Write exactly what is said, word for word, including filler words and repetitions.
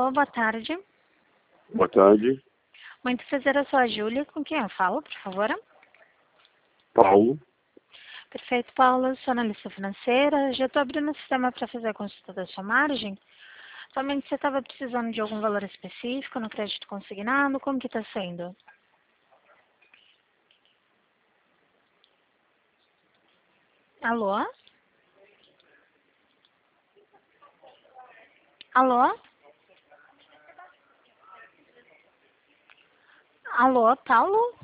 Alô, boa tarde. Boa tarde, Muito prazer, eu sou a Júlia. Com quem eu falo, por favor? Paulo. Perfeito, Paulo. Eu sou analista financeira. Já estou abrindo o sistema para fazer a consulta da sua margem. Somente você estava precisando de algum valor específico no crédito consignado? Como que está sendo? Alô? Alô? Alô, Paulo?